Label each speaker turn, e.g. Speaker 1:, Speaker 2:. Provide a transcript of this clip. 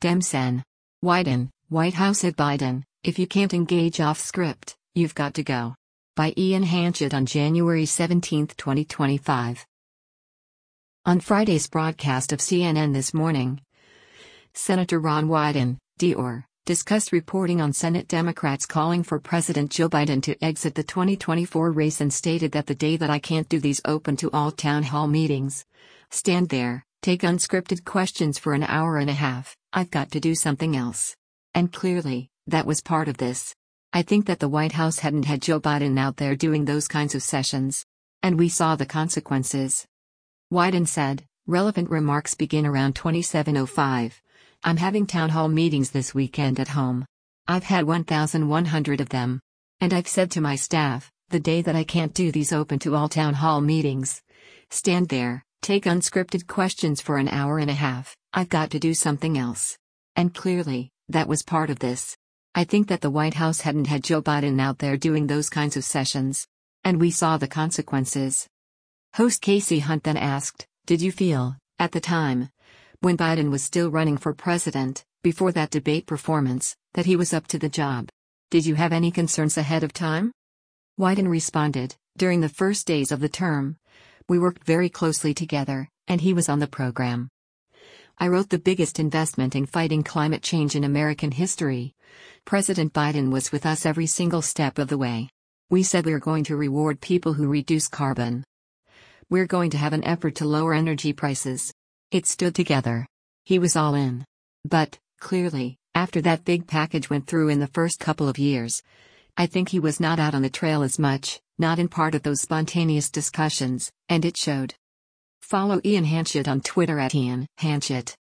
Speaker 1: Demsen. Wyden, White House at Biden, if you can't engage off script, you've got to go. By Ian Hanchett on January 17, 2025. On Friday's broadcast of CNN This Morning, Senator Ron Wyden, D.R., discussed reporting on Senate Democrats calling for President Joe Biden to exit the 2024 race and stated that the day that I can't do these open to all town hall meetings, stand there, take unscripted questions for an hour and a half, I've got to do something else. And clearly, that was part of this. I think that the White House hadn't had Joe Biden out there doing those kinds of sessions. And we saw the consequences. Wyden said, relevant remarks begin around 27:05. I'm having town hall meetings this weekend at home. I've had 1,100 of them. And I've said to my staff, the day that I can't do these open to all town hall meetings, stand there, take unscripted questions for an hour and a half, I've got to do something else. And clearly, that was part of this. I think that the White House hadn't had Joe Biden out there doing those kinds of sessions. And we saw the consequences. Host Casey Hunt then asked, did you feel, at the time, when Biden was still running for president, before that debate performance, that he was up to the job? Did you have any concerns ahead of time? Wyden responded, during the first days of the term, we worked very closely together, and he was on the program. I wrote the biggest investment in fighting climate change in American history. President Biden was with us every single step of the way. We said we're going to reward people who reduce carbon. We're going to have an effort to lower energy prices. It stood together. He was all in. But, clearly, after that big package went through in the first couple of years, I think he was not out on the trail as much, not in part of those spontaneous discussions, and it showed. Follow Ian Hanchett on Twitter at Ian Hanchett.